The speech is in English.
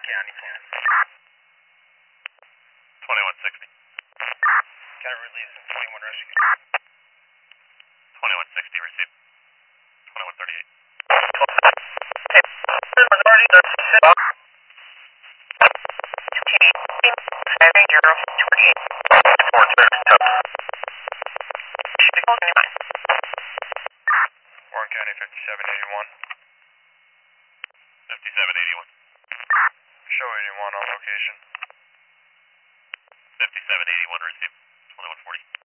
County, can. 2160. Got release in 21 rescue. 2160 received. 2138. Minority, that's 6. Warren County 5781. 5781. Show 81 on location.